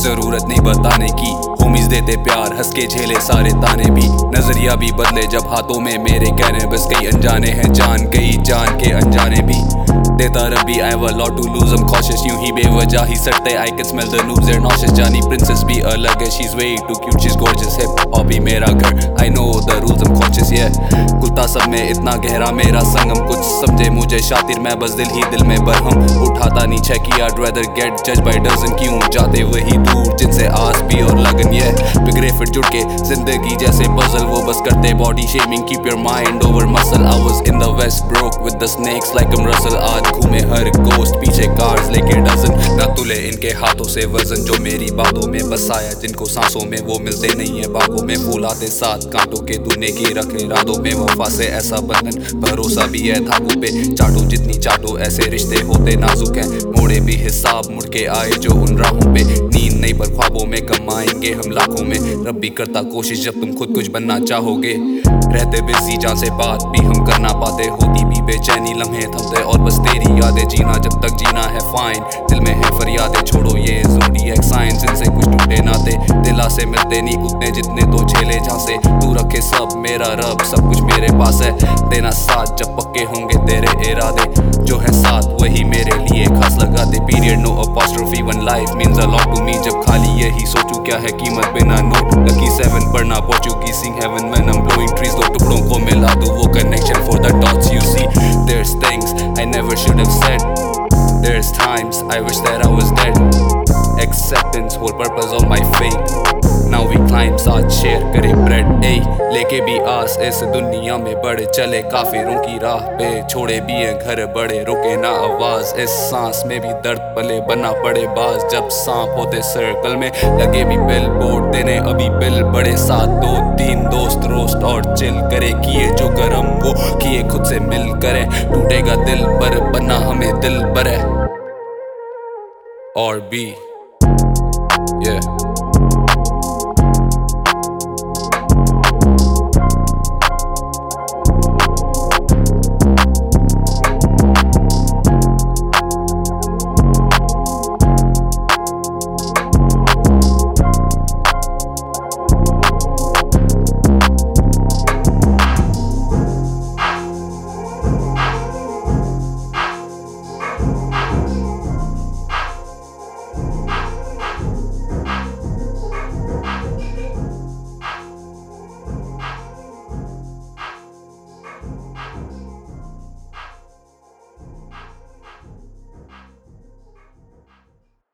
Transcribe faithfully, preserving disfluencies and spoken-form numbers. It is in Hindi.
जरूरत नहीं बताने की, होमीज देते प्यार हंस के झेले सारे ताने भी। नजरिया भी बदले जब हाथों में मेरे कहने, बस कई अनजाने हैं जान, कई जान के अनजाने भी। देता रब्बी I have a lot to lose, I'm cautious, यूं ही बेवजह ही सटते I can smell the noobs, they're nauseous। जानी princess भी अलग है, she's way too cute, she's gorgeous। hip hop ही मेरा घर, I know the rules, I'm conscious, yeah। कुलता सब में इतना गहरा मेरा संगम, कुछ समझे मुझे शातिर मैं बस दिल ही दिल में बरहम। उठाता नीचे की I'd rather get judged by dozen, क्यों जाते वही दूर जिनसे आस भी और लगन, yeah। बिगड़े फिर जुड़ के जिंदगी जैसे पजल, वो बस करते body shaming, keep your mind over muscle। I was in the west broke with the snakes like I'm Russell, आज घूमे हर कोस्ट पीछे कार्स लेके डजन। ना तुले इनके हाथों से वजन जो मेरी बातों में बसाया, जिनको सांसों में वो मिलते नहीं है बागों में। फूल आते साथ कांटों के तूने की रखे रातों में, वफा से ऐसा बंधन भरोसा भी है धागों पे। चाटो जितनी चाटो ऐसे रिश्ते होते नाजुक हैं, मोड़े भी हिसाब मुड़ के आए जो उन राहों पे। नींद नहीं पर ख्वाबों में कमाएंगे हम लाखों में, रब भी करता कोशिश जब तुम खुद कुछ बनना चाहोगे। रहते बिजी जान से बात भी हम कर ना पाते, होती भी बेचैनी लम्हे थमते और बस तेरी यादें। जीना जब तक जीना है फाइन, दिल में है फरियादें, छोड़ो ये ज़ोडिएक साइंस, इनसे कुछ टूटे नाते। दिला से मिलते नहीं उतने जितने तो झेले झांसे, तू रखे सब मेरा रब सब कुछ मेरे पास है। देना साथ जब पक्के होंगे तेरे इरादे, जो है साथ वही मेरे लिए खास लगा दे। Period no apostrophe one life means a lot to me, जब खाली यही सोचूं क्या है कीमत बिना नोट। लकी सेवन पढ़ना Portuguese sing heaven when I am blowing trees, दो टुकड़ों को मिला दूं वो connection for the dots you see. There's things I never should have said, there's times I wish that I was dead। Acceptance whole purpose of my fate, now we climb साथ शेयर करे ब्रेड। ए लेके भी आस इस दुनिया में बढ़े चले काफिरों की राह पे, छोड़े भी हैं घर बड़े रुके ना आवाज। इस सांस में भी दर्द पले बना पड़े बाज, जब सांप होते सर्कल में लगे भी बिल बोर्ड देने अभी बिल बड़े। साथ दो तीन दोस्त रोस्ट और चिल करे, किए जो करम वो किए खुद से मिल करे। टूटेगा दिल पर बना हमें दिल बरे और भी yeah।